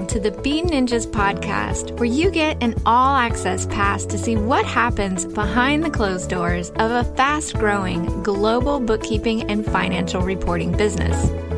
to the Bean Ninjas podcast, where you get an all-access pass to see what happens behind the closed doors of a fast-growing global bookkeeping and financial reporting business.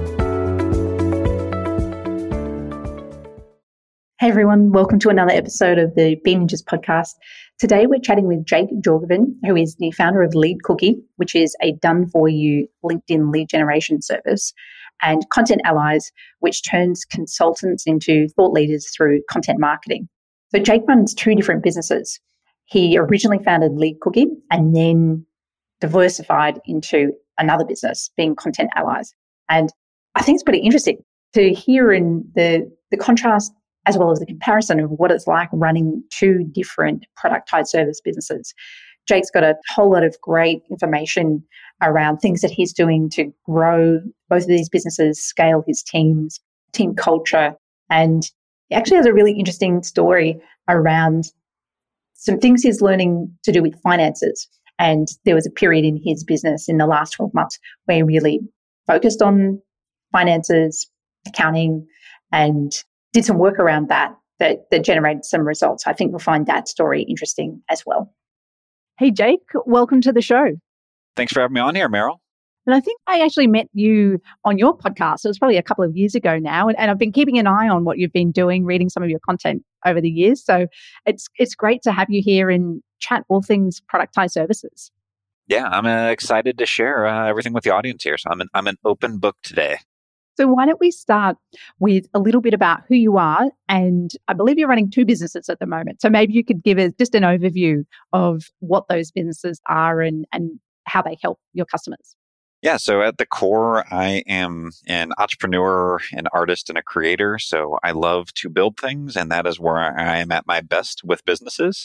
Hey everyone, welcome to another episode of the Bean Ninjas podcast. Today we're chatting with Jake Jorgevin, who is the founder of Lead Cookie, which is a done-for-you LinkedIn lead generation service, and Content Allies, which turns consultants into thought leaders through content marketing. So Jake runs two different businesses. He originally founded Lead Cookie and then diversified into another business, being Content Allies. And I think it's pretty interesting to hear in the contrast as well as the comparison of what it's like running two different productized service businesses. Jake's got a whole lot of great information around things that he's doing to grow both of these businesses, scale his teams, team culture, and he actually has a really interesting story around some things he's learning to do with finances. And there was a period in his business in the last 12 months where he really focused on finances, accounting, and did some work around that generated some results. I think you'll find that story interesting as well. Hey, Jake, welcome to the show. Thanks for having me on here, Meryl. And I think I actually met you on your podcast. It was probably a couple of years ago now. And I've been keeping an eye on what you've been doing, reading some of your content over the years. So it's great to have you here and chat all things productized services. Yeah, I'm excited to share everything with the audience here. So I'm an open book today. So why don't we start with a little bit about who you are? And I believe you're running two businesses at the moment. So maybe you could give us just an overview of what those businesses are and how they help your customers. Yeah, so at the core, I am an entrepreneur, an artist, and a creator. So I love to build things, and that is where I am at my best with businesses.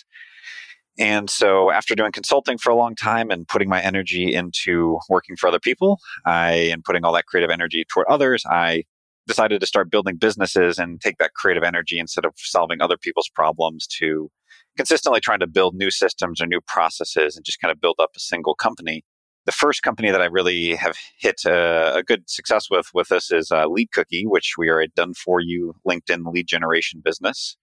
And so after doing consulting for a long time and putting my energy into working for other people, and putting all that creative energy toward others, I decided to start building businesses and take that creative energy instead of solving other people's problems to consistently trying to build new systems or new processes and just kind of build up a single company. The first company that I really have hit a good success with this is Lead Cookie, which we are a done-for-you LinkedIn lead generation business.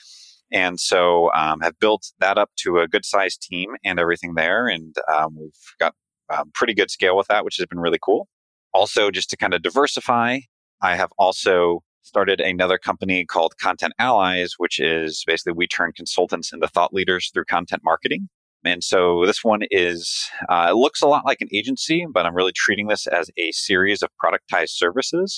And so have built that up to a good sized team and everything there. And we've got pretty good scale with that, which has been really cool. Also, just to kind of diversify, I have also started another company called Content Allies, which is basically we turn consultants into thought leaders through content marketing. And so this one is, it looks a lot like an agency, but I'm really treating this as a series of productized services.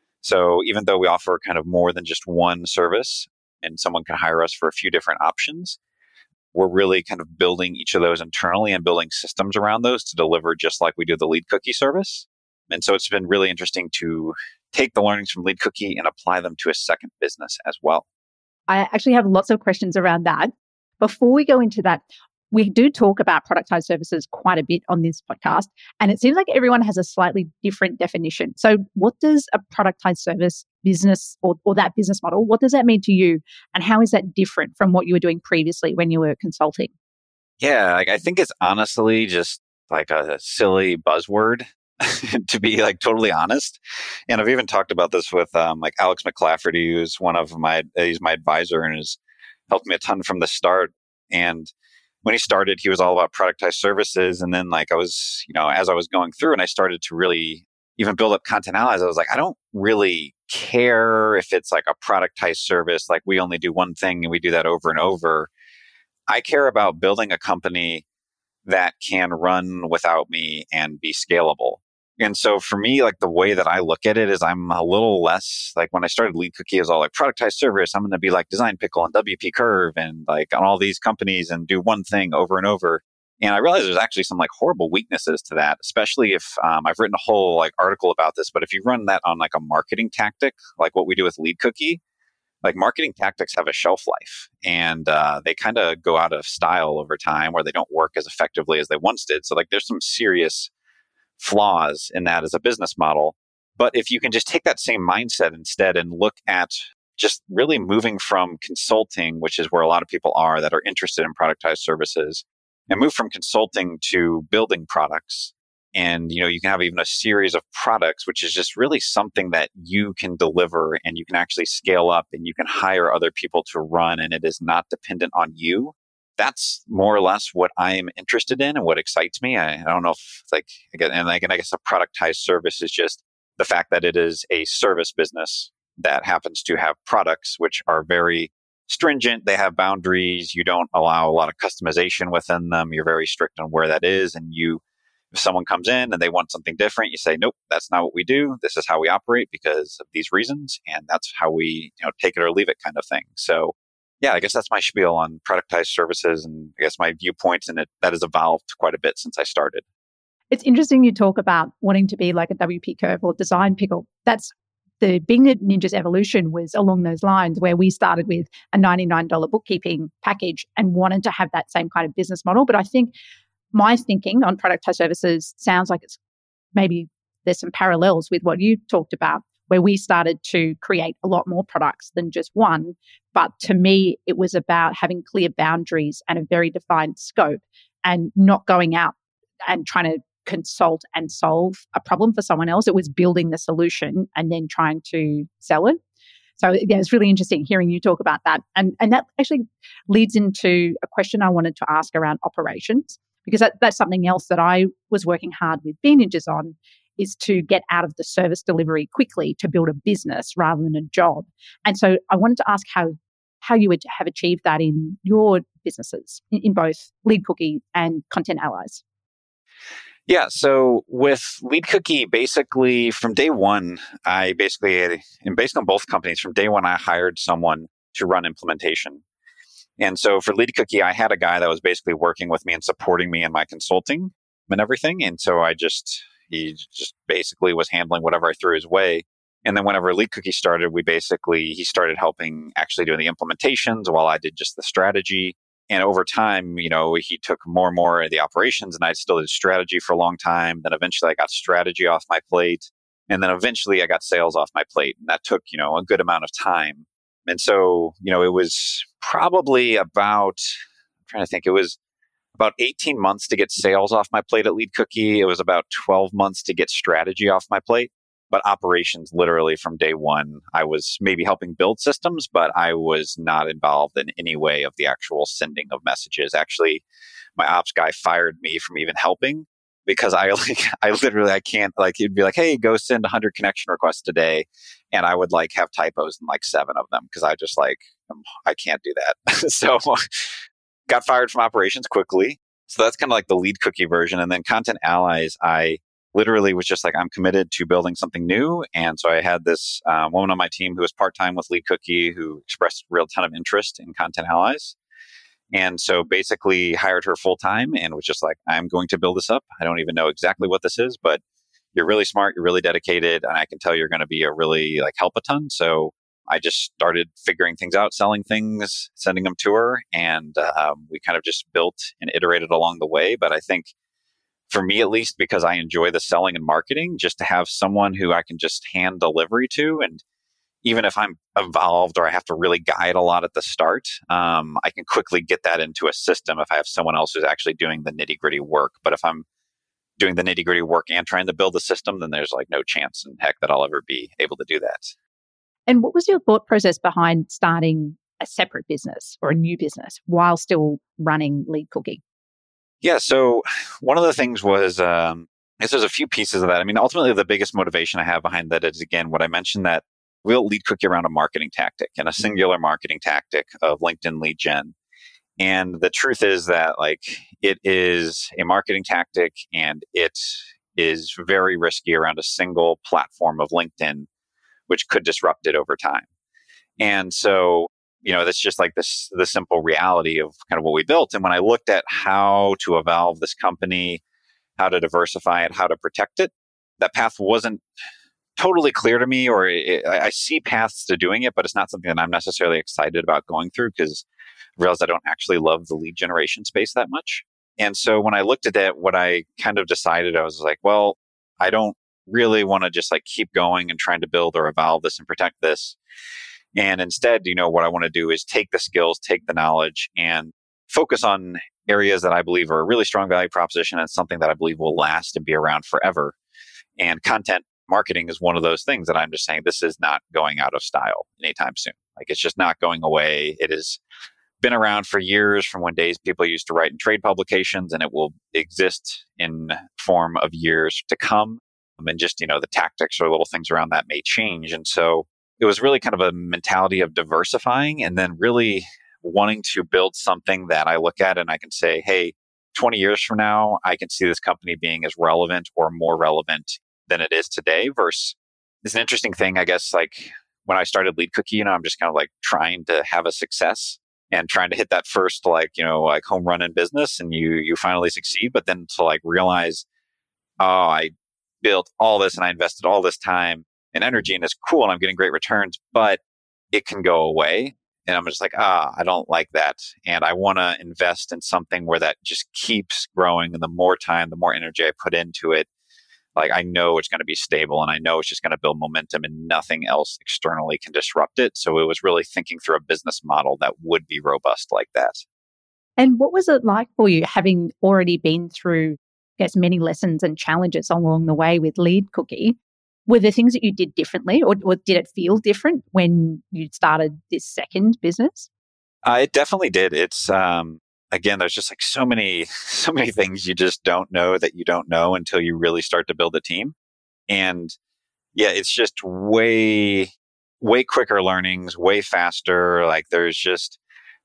So even though we offer kind of more than just one service, and someone can hire us for a few different options, we're really kind of building each of those internally and building systems around those to deliver just like we do the Lead Cookie service. And so it's been really interesting to take the learnings from Lead Cookie and apply them to a second business as well. I actually have lots of questions around that. Before we go into that, we do talk about productized services quite a bit on this podcast, and it seems like everyone has a slightly different definition. So what does a productized service business or that business model, what does that mean to you? And how is that different from what you were doing previously when you were consulting? Yeah, I think it's honestly just like a silly buzzword to be like totally honest. And I've even talked about this with like Alex McClafferty, who's he's my advisor and has helped me a ton from the start. And when he started, he was all about productized services. And then like I was, as I was going through and I started to really even build up Content Allies, I was like, I don't really care if it's like a productized service, like we only do one thing and we do that over and over. I care about building a company that can run without me and be scalable. And so for me, like the way that I look at it is I'm a little less like when I started Lead Cookie, it was all like productized service. I'm going to be like Design Pickle and WP Curve and like on all these companies and do one thing over and over. And I realized there's actually some like horrible weaknesses to that, especially if I've written a whole like article about this. But if you run that on like a marketing tactic, like what we do with Lead Cookie, like marketing tactics have a shelf life and they kind of go out of style over time where they don't work as effectively as they once did. So like there's some serious flaws in that as a business model. But if you can just take that same mindset instead and look at just really moving from consulting, which is where a lot of people are that are interested in productized services, and move from consulting to building products, And, you can have even a series of products, which is just really something that you can deliver and you can actually scale up and you can hire other people to run and it is not dependent on you. That's more or less what I'm interested in and what excites me. I don't know if I guess a productized service is just the fact that it is a service business that happens to have products which are very stringent. They have boundaries. You don't allow a lot of customization within them. You're very strict on where that is. And if someone comes in and they want something different, you say, nope, that's not what we do. This is how we operate because of these reasons. And that's how we, take it or leave it kind of thing. So yeah, I guess that's my spiel on productized services and I guess my viewpoints, and that has evolved quite a bit since I started. It's interesting you talk about wanting to be like a WP Curve or Design Pickle. That's the Being Ninja's evolution was along those lines, where we started with a $99 bookkeeping package and wanted to have that same kind of business model. But I think my thinking on productized services sounds like it's maybe there's some parallels with what you talked about, where we started to create a lot more products than just one. But to me, it was about having clear boundaries and a very defined scope and not going out and trying to consult and solve a problem for someone else. It was building the solution and then trying to sell it. So yeah, it's really interesting hearing you talk about that. And that actually leads into a question I wanted to ask around operations, because that's something else that I was working hard with Bean Ninjas on, is to get out of the service delivery quickly to build a business rather than a job. And so I wanted to ask how you would have achieved that in your businesses, in both Lead Cookie and Content Allies. Yeah, so with Lead Cookie, basically from day one, based on both companies, from day one, I hired someone to run implementation. And so for Lead Cookie, I had a guy that was basically working with me and supporting me in my consulting and everything. And so he just basically was handling whatever I threw his way. And then whenever Lead Cookie started, he started helping actually doing the implementations while I did just the strategy. And over time, he took more and more of the operations, and I still did strategy for a long time. Then eventually I got strategy off my plate. And then eventually I got sales off my plate. And that took, a good amount of time. And so, it was probably about 18 months to get sales off my plate at Lead Cookie. It was about 12 months to get strategy off my plate. But operations, literally from day one, I was maybe helping build systems, but I was not involved in any way of the actual sending of messages. Actually, my ops guy fired me from even helping because I can't, he'd be like, hey, go send 100 connection requests today. And I would have typos in 7 of them because I just I can't do that. So got fired from operations quickly. So that's kind of the Lead Cookie version. And then Content Allies, I literally was just I'm committed to building something new. And so I had this woman on my team who was part-time with Lead Cookie who expressed a real ton of interest in Content Allies. And so basically hired her full-time and was just I'm going to build this up. I don't even know exactly what this is, but you're really smart, you're really dedicated, and I can tell you're going to be a really help a ton. So I just started figuring things out, selling things, sending them to her. And we kind of just built and iterated along the way. But I think for me, at least, because I enjoy the selling and marketing, just to have someone who I can just hand delivery to. And even if I'm involved or I have to really guide a lot at the start, I can quickly get that into a system if I have someone else who's actually doing the nitty gritty work. But if I'm doing the nitty gritty work and trying to build a system, then there's no chance in heck that I'll ever be able to do that. And what was your thought process behind starting a separate business or a new business while still running Lead Cookie? Yeah, so one of the things was, there's a few pieces of that. I mean, ultimately, the biggest motivation I have behind that is, again, what I mentioned, that we'll Lead Cookie around a marketing tactic and a singular marketing tactic of LinkedIn lead gen. And the truth is that it is a marketing tactic and it is very risky around a single platform of LinkedIn, which could disrupt it over time. And so, that's just the simple reality of kind of what we built. And when I looked at how to evolve this company, how to diversify it, how to protect it, that path wasn't totally clear to me, or I see paths to doing it, but it's not something that I'm necessarily excited about going through because I realized I don't actually love the lead generation space that much. And so when I looked at that, what I kind of decided, I was well, I don't really want to just keep going and trying to build or evolve this and protect this. And instead, what I want to do is take the skills, take the knowledge, and focus on areas that I believe are a really strong value proposition and something that I believe will last and be around forever. And content marketing is one of those things that I'm just saying this is not going out of style anytime soon. Like it's just not going away. It has been around for years from when days people used to write in trade publications, and it will exist in form of years to come. And just, the tactics or little things around that may change. And so it was really kind of a mentality of diversifying and then really wanting to build something that I look at and I can say, hey, 20 years from now, I can see this company being as relevant or more relevant than it is today. Versus it's an interesting thing, I guess, like when I started Lead Cookie, I'm just kind of like trying to have a success and trying to hit that first like home run in business, and you finally succeed. But then to like realize, oh, I built all this and I invested all this time and energy and it's cool and I'm getting great returns, but it can go away. And I'm just like, I don't like that. And I want to invest in something where that just keeps growing. And the more time, the more energy I put into it, like I know it's going to be stable and I know it's just going to build momentum and nothing else externally can disrupt it. So it was really thinking through a business model that would be robust like that. And what was it like for you, having already been through, I guess, many lessons and challenges along the way with Lead Cookie? Were there things that you did differently, or did it feel different when you started this second business? It definitely did. It's again, there's just like so many things you just don't know that you don't know until you really start to build a team. And yeah, it's just way quicker learnings, way faster. Like there's just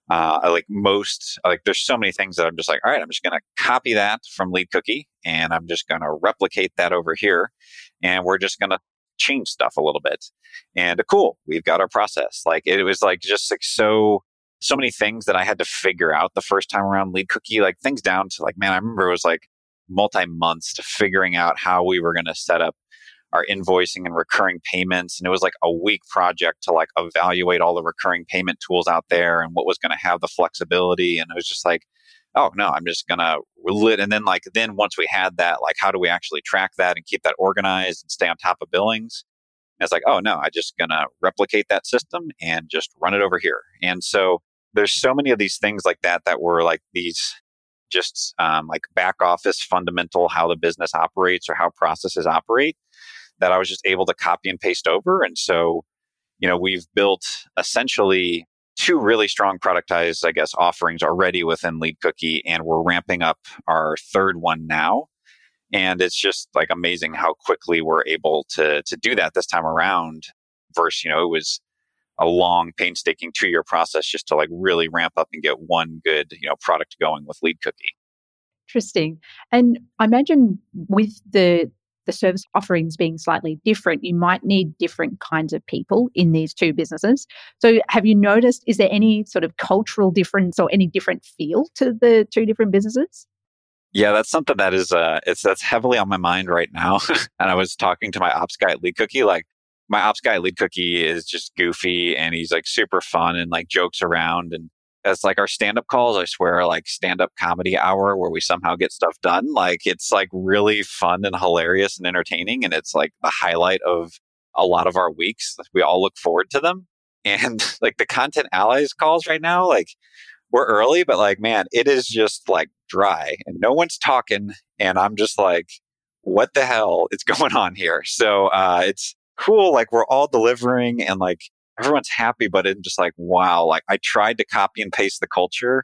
there's so many things that I'm just like, all right, I'm just going to copy that from Lead Cookie and I'm just going to replicate that over here. And we're just going to change stuff a little bit. And cool, we've got our process. Like it was like just like so many things that I had to figure out the first time around Lead Cookie, like things down to like, man, I remember it was like multi-months to figuring out how we were going to set up our invoicing and recurring payments. And it was like a week project to like evaluate all the recurring payment tools out there and what was going to have the flexibility. And it was just like, oh no, I'm just going to and then once we had that, like, how do we actually track that and keep that organized and stay on top of billings? And it's like, oh no, I'm just going to replicate that system and just run it over here. And so there's so many of these things like that were like these just like back office fundamental, how the business operates or how processes operate, that I was just able to copy and paste over. And so, we've built essentially two really strong productized, I guess, offerings already within Lead Cookie, and we're ramping up our third one now. And it's just like amazing how quickly we're able to do that this time around versus, it was a long, painstaking 2-year process just to like really ramp up and get one good, product going with Lead Cookie. Interesting. And I imagine with the service offerings being slightly different, you might need different kinds of people in these two businesses. So have you noticed, is there any sort of cultural difference or any different feel to the two different businesses? Yeah, that's something that is that's heavily on my mind right now. And I was talking to my ops guy at Lead Cookie. Like my ops guy at Lead Cookie is just goofy and he's like super fun and like jokes around. And that's like our stand-up calls, I swear, are like stand-up comedy hour where we somehow get stuff done. Like it's like really fun and hilarious and entertaining. And it's like the highlight of a lot of our weeks. We all look forward to them. And like the Content Allies calls right now, like we're early, but like, man, it is just like dry and no one's talking. And I'm just like, what the hell is going on here? So it's cool. Like we're all delivering and like everyone's happy, but it's just like, wow, like I tried to copy and paste the culture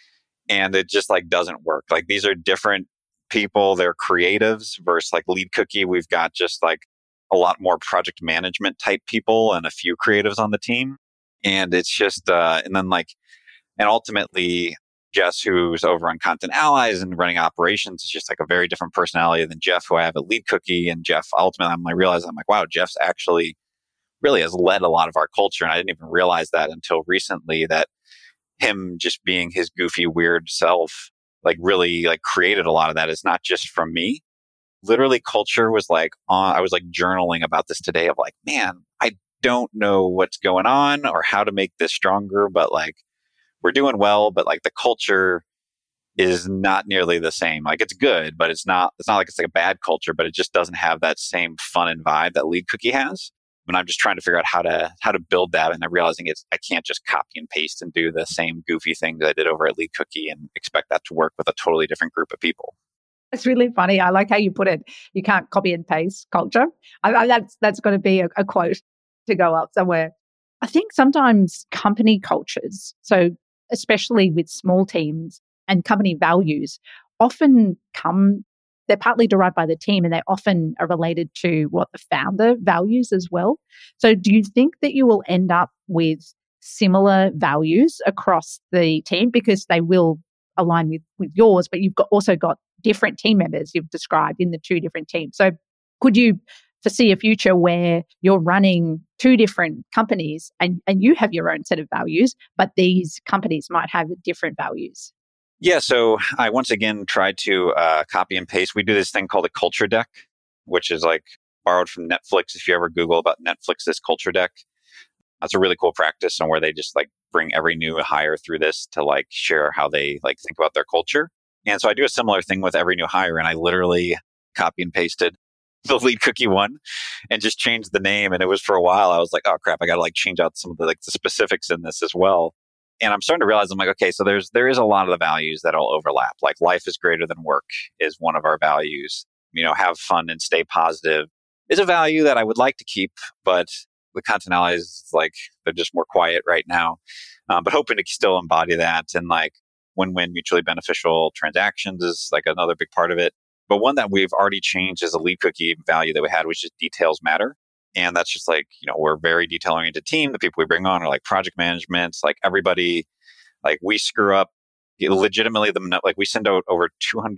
and it just like doesn't work. Like these are different people. They're creatives versus like Lead Cookie. We've got just like a lot more project management type people and a few creatives on the team. And it's just, and ultimately Jess, who's over on Content Allies and running operations, is just like a very different personality than Jeff, who I have at Lead Cookie. And Jeff, ultimately, I realized, I'm like, wow, Jeff's actually really has led a lot of our culture. And I didn't even realize that until recently, that him just being his goofy, weird self, like really like created a lot of that. It's not just from me. Literally culture was like, I was like journaling about this today of like, man, I don't know what's going on or how to make this stronger, but like we're doing well, but like the culture is not nearly the same. Like it's good, but it's not like it's like a bad culture, but it just doesn't have that same fun and vibe that Lead Cookie has. And I'm just trying to figure out how to build that. And I'm realizing I can't just copy and paste and do the same goofy thing that I did over at Lead Cookie and expect that to work with a totally different group of people. It's really funny. I like how you put it. You can't copy and paste culture. That's got to be a quote to go up somewhere. I think sometimes company cultures, so especially with small teams and company values, often they're partly derived by the team and they often are related to what the founder values as well. So do you think that you will end up with similar values across the team because they will align with yours, but you've also got different team members you've described in the two different teams. So could you foresee a future where you're running two different companies and you have your own set of values, but these companies might have different values? Yeah, so I once again tried to copy and paste. We do this thing called a culture deck, which is like borrowed from Netflix. If you ever Google about Netflix's culture deck, that's a really cool practice on where they just like bring every new hire through this to like share how they like think about their culture. And so I do a similar thing with every new hire, and I literally copy and pasted the Lead Cookie one and just changed the name. And it was for a while, I was like, oh crap, I got to like change out some of the specifics in this as well. And I'm starting to realize, I'm like, okay, so there is a lot of the values that all overlap. Like life is greater than work is one of our values. Have fun and stay positive is a value that I would like to keep, but the continentalities is like, they're just more quiet right now. But hoping to still embody that, and like win-win mutually beneficial transactions is like another big part of it. But one that we've already changed is a Lead Cookie value that we had, which is details matter. And that's just like, we're a very detail-oriented team. The people we bring on are like project management. Like everybody, like we screw up legitimately. Like we send out over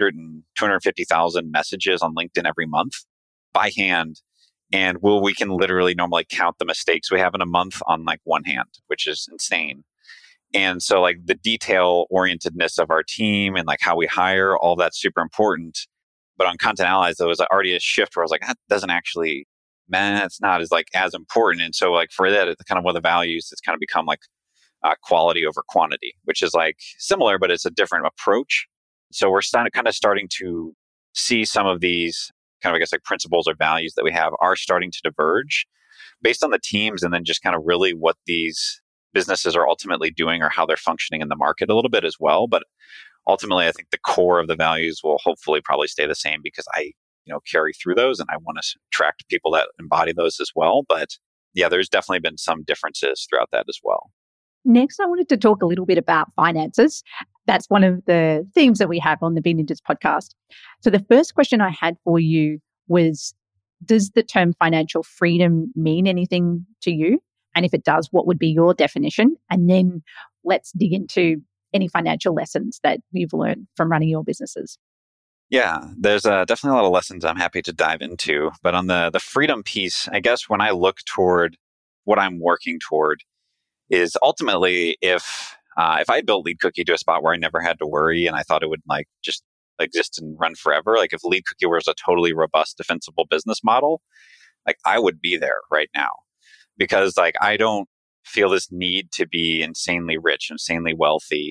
250,000 messages on LinkedIn every month by hand. And we can literally normally count the mistakes we have in a month on like one hand, which is insane. And so like the detail orientedness of our team and like how we hire, all that's super important. But on Content Allies, there was already a shift where I was like, that doesn't actually, it's not as important. And so like for that, it's kind of one of the values, it's kind of become like quality over quantity, which is like similar, but it's a different approach. So we're starting to see some of these kind of, I guess, like principles or values that we have are starting to diverge based on the teams, and then just kind of really what these businesses are ultimately doing or how they're functioning in the market a little bit as well. But ultimately, I think the core of the values will hopefully probably stay the same because I carry through those, and I want to attract people that embody those as well. But yeah, there's definitely been some differences throughout that as well. Next, I wanted to talk a little bit about finances. That's one of the themes that we have on the Be Ninjas podcast. So the first question I had for you was, does the term financial freedom mean anything to you? And if it does, what would be your definition? And then let's dig into any financial lessons that you've learned from running your businesses. Yeah, there's definitely a lot of lessons I'm happy to dive into. But on the freedom piece, I guess when I look toward what I'm working toward is ultimately if I built Lead Cookie to a spot where I never had to worry and I thought it would like just exist and run forever, like if Lead Cookie was a totally robust, defensible business model, like I would be there right now. Because like I don't feel this need to be insanely rich, insanely wealthy.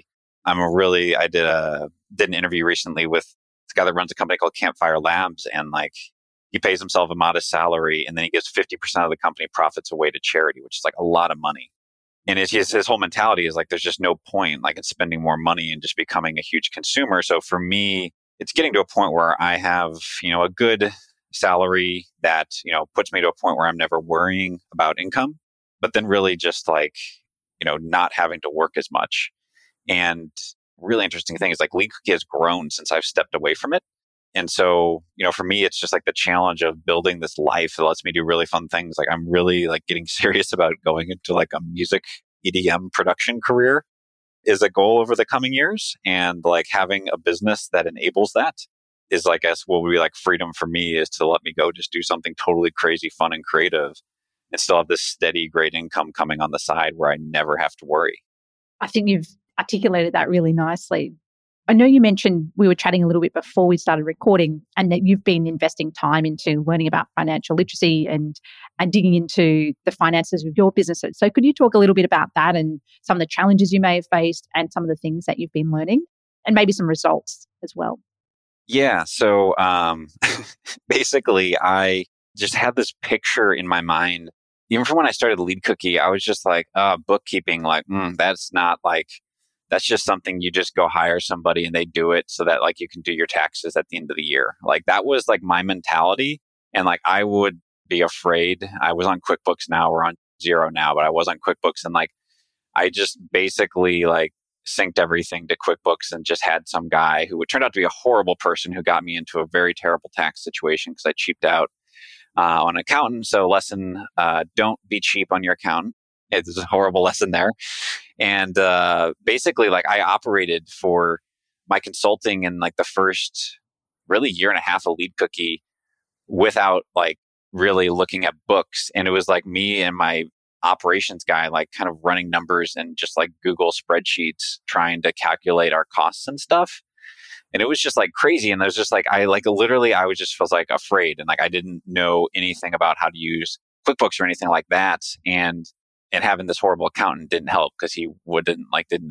I did an interview recently with this guy that runs a company called Campfire Labs, and like he pays himself a modest salary and then he gives 50% of the company profits away to charity, which is like a lot of money. And his whole mentality is like, there's just no point like in spending more money and just becoming a huge consumer. So for me, it's getting to a point where I have, a good salary that, puts me to a point where I'm never worrying about income, but then really just like, not having to work as much. And really interesting thing is like Lead Cookie has grown since I've stepped away from it. And so, for me, it's just like the challenge of building this life that lets me do really fun things. Like I'm really like getting serious about going into like a music EDM production career is a goal over the coming years. And like having a business that enables that is like, I guess what would be like freedom for me is to let me go just do something totally crazy, fun and creative and still have this steady, great income coming on the side where I never have to worry. I think you've articulated that really nicely. I know you mentioned, we were chatting a little bit before we started recording, and that you've been investing time into learning about financial literacy and digging into the finances of your businesses. So could you talk a little bit about that and some of the challenges you may have faced and some of the things that you've been learning and maybe some results as well? Yeah. So basically, I just had this picture in my mind even from when I started Lead Cookie, I was just like, bookkeeping, like, that's not like, that's just something you just go hire somebody and they do it so that like you can do your taxes at the end of the year. Like that was like my mentality. And like I would be afraid. I was on QuickBooks now, we're on Xero now, but I was on QuickBooks and like I just basically like synced everything to QuickBooks and just had some guy who would turn out to be a horrible person who got me into a very terrible tax situation because I cheaped out on an accountant. So lesson, don't be cheap on your accountant. It's a horrible lesson there. And basically, like I operated for my consulting in like the first really year and a half of Lead Cookie without like really looking at books. And it was like me and my operations guy, like kind of running numbers and just like Google spreadsheets, trying to calculate our costs and stuff. And it was just like crazy. And there's just like, I like literally, I was just was like afraid. And like, I didn't know anything about how to use QuickBooks or anything like that. And having this horrible accountant didn't help because he didn't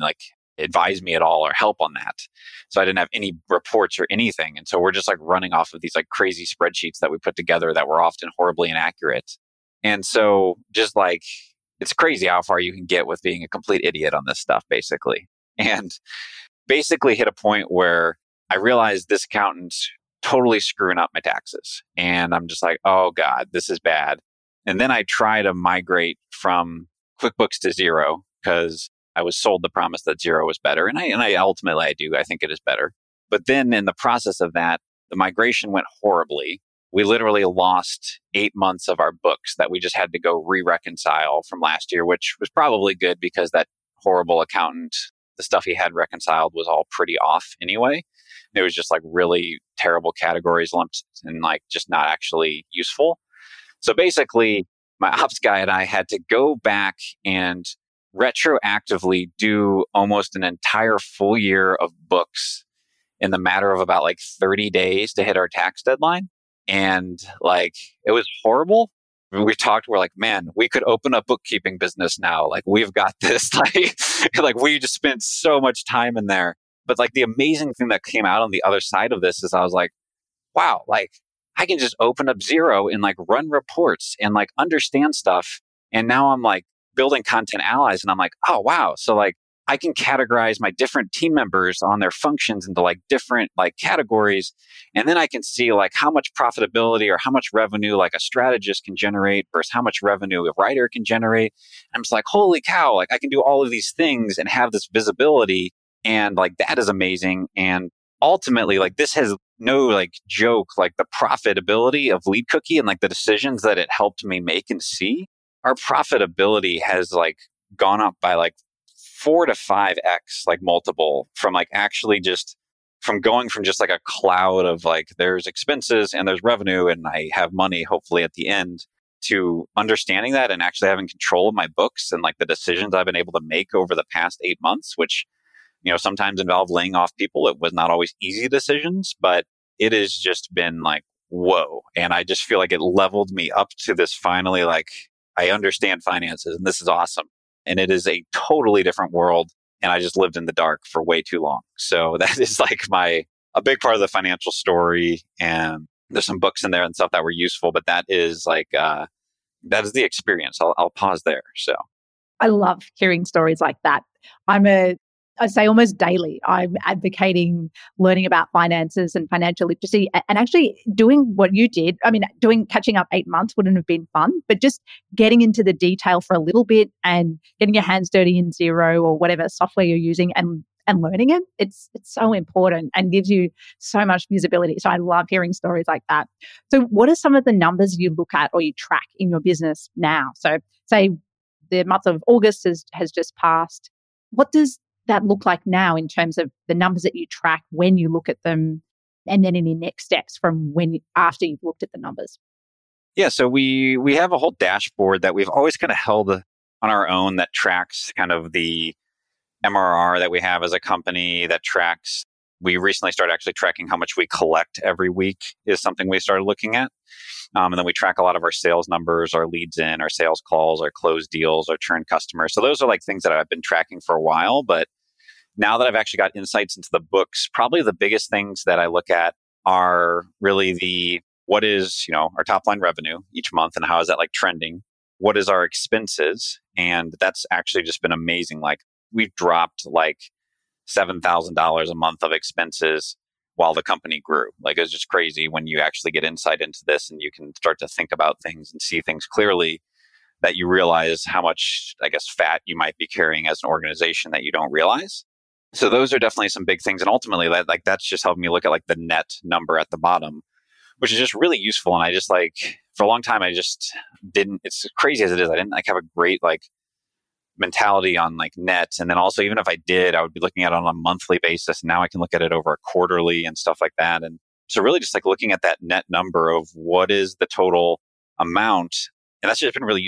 advise me at all or help on that. So I didn't have any reports or anything. And so we're just like running off of these like crazy spreadsheets that we put together that were often horribly inaccurate. And so just like, it's crazy how far you can get with being a complete idiot on this stuff, basically. And basically hit a point where I realized this accountant's totally screwing up my taxes. And I'm just like, oh God, this is bad. And then I try to migrate from QuickBooks to Xero because I was sold the promise that Xero was better. And I ultimately, I do. I think it is better. But then in the process of that, the migration went horribly. We literally lost 8 months of our books that we just had to go re-reconcile from last year, which was probably good because that horrible accountant, the stuff he had reconciled was all pretty off anyway. It was just like really terrible categories lumped and like just not actually useful. So basically, my ops guy and I had to go back and retroactively do almost an entire full year of books in the matter of about like 30 days to hit our tax deadline. And like, it was horrible. We're like, man, we could open a bookkeeping business now. Like, we've got this. Like we just spent so much time in there. But like the amazing thing that came out on the other side of this is I was like, wow, like I can just open up Xero and like run reports and like understand stuff. And now I'm like building content allies and I'm like, oh, wow. So like I can categorize my different team members on their functions into like different like categories. And then I can see like how much profitability or how much revenue like a strategist can generate versus how much revenue a writer can generate. I'm just like, holy cow, like I can do all of these things and have this visibility. And like that is amazing. And ultimately, like this has no like joke, like the profitability of Lead Cookie and like the decisions that it helped me make and see, our profitability has like gone up by like 4 to 5x like multiple from like actually just from going from just like a cloud of like there's expenses and there's revenue and I have money hopefully at the end to understanding that and actually having control of my books and like the decisions I've been able to make over the past 8 months, which sometimes involve laying off people. It was not always easy decisions, but it has just been like, whoa. And I just feel like it leveled me up to this finally, like I understand finances and this is awesome. And it is a totally different world. And I just lived in the dark for way too long. So that is like a big part of the financial story. And there's some books in there and stuff that were useful, but that is like, that is the experience. I'll pause there. So I love hearing stories like that. I say almost daily, I'm advocating learning about finances and financial literacy and actually doing what you did. I mean, catching up 8 months wouldn't have been fun, but just getting into the detail for a little bit and getting your hands dirty in Xero or whatever software you're using and learning it. It's so important and gives you so much visibility. So I love hearing stories like that. So what are some of the numbers you look at or you track in your business now? So say the month of August has just passed. What does that look like now in terms of the numbers that you track when you look at them and then any next steps from after you've looked at the numbers? Yeah, so we have a whole dashboard that we've always kind of held on our own that tracks kind of the MRR that we have as a company that tracks. We recently started actually tracking how much we collect every week is something we started looking at. And then we track a lot of our sales numbers, our leads in, our sales calls, our closed deals, our churn customers. So those are like things that I've been tracking for a while. But now that I've actually got insights into the books, probably the biggest things that I look at are really what is, our top line revenue each month and how is that like trending? what is our expenses? And that's actually just been amazing. Like we've dropped like $7,000 a month of expenses while the company grew. Like it's just crazy when you actually get insight into this and you can start to think about things and see things clearly, that you realize how much, I guess, fat you might be carrying as an organization that you don't realize. So those are definitely some big things. And ultimately, that's just helped me look at like the net number at the bottom, which is just really useful. And I just for a long time, I just didn't, it's crazy as it is, I didn't have a great mentality on net. And then also, even if I did, I would be looking at it on a monthly basis. And now I can look at it over a quarterly and stuff like that. And so really just looking at that net number of what is the total amount. And that's just been really